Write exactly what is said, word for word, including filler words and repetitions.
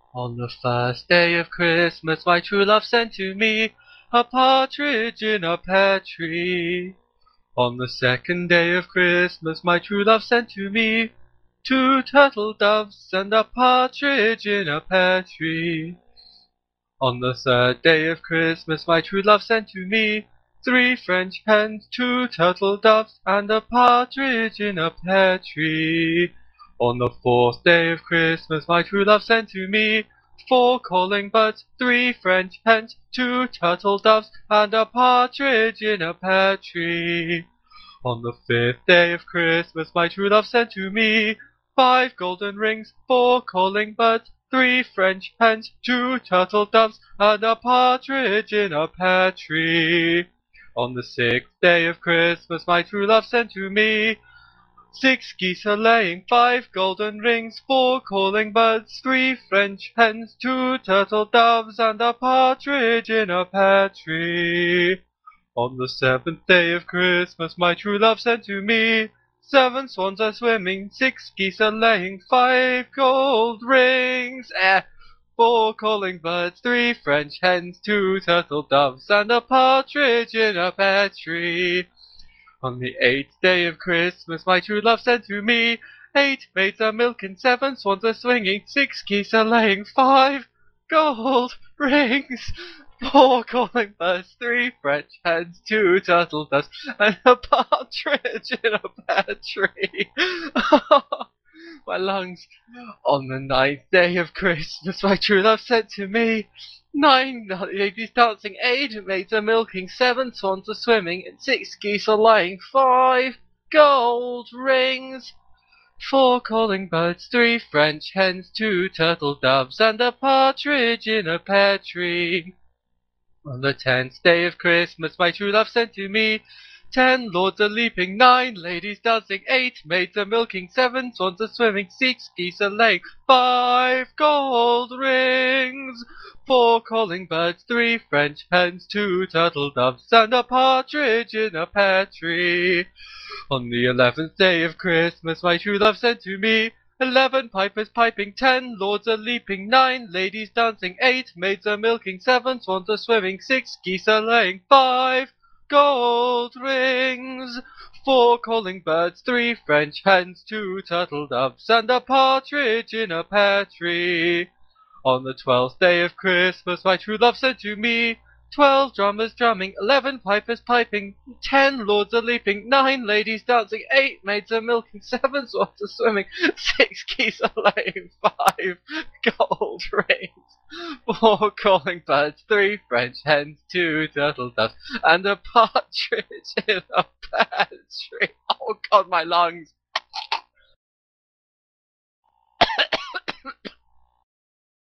On the first day of Christmas my true love sent to me a partridge in a pear tree. On the second day of Christmas my true love sent to me two turtle doves and a partridge in a pear tree. On the third day of Christmas my true love sent to me three French hens, two turtle doves, and a partridge in a pear tree. On the fourth day of Christmas my true love sent to me four calling birds, three French hens, two turtle doves, and a partridge in a pear tree. On the fifth day of Christmas my true love sent to me five golden rings, four calling birds, three French hens, two turtle doves, and a partridge in a pear tree. On the sixth day of Christmas my true love sent to me six geese a laying, five golden rings, four calling birds, three French hens, two turtle doves, and a partridge in a pear tree. On the seventh day of Christmas my true love sent to me seven swans are swimming, six geese are laying, five gold rings, eh, four calling birds, three French hens, two turtle doves, and a partridge in a pear tree. On the eighth day of Christmas my true love sent to me eight maids are milking, seven swans are swinging, six geese are laying, five gold rings, four calling birds, three French hens, two turtle doves, and a partridge in a pear tree. My lungs. On the ninth day of Christmas my true love sent to me nine ladies dancing, eight maids are milking, seven swans are swimming, and six geese are laying, five gold rings, four calling birds, three French hens, two turtle doves, and a partridge in a pear tree. On the tenth day of Christmas my true love sent to me ten lords are leaping, nine ladies dancing, eight maids are milking, seven swans are swimming, six geese are laying, five gold rings, four calling birds, three French hens, two turtle doves, and a partridge in a pear tree. On the eleventh day of Christmas my true love sent to me eleven pipers piping, ten lords are leaping, nine ladies dancing, eight maids are milking, seven swans are swimming, six geese are laying, five gold rings, four calling birds, three French hens, two turtle doves, and a partridge in a pear tree. On the twelfth day of Christmas my true love sent to me twelve drummers drumming, eleven pipers piping, ten lords are leaping, nine ladies dancing, eight maids are milking, seven swans are swimming, six geese are laying, five gold rings, four calling birds, three French hens, two turtle doves, and a partridge in a pear tree. Oh God, my lungs.